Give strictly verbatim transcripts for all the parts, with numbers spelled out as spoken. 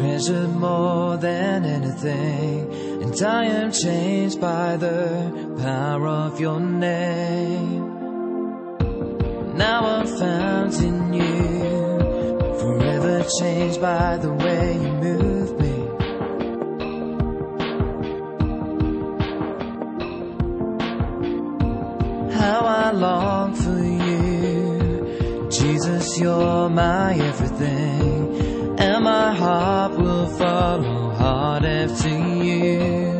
treasured more than anything, and I am changed by the power of your name. Now I'm found in you, forever changed by the way you move me. How I long for you, Jesus, you're my everything, and my heart will follow hard after you.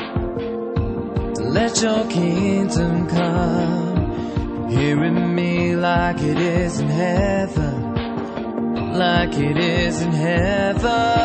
Let your kingdom come here in me like it is in heaven, like it is in heaven.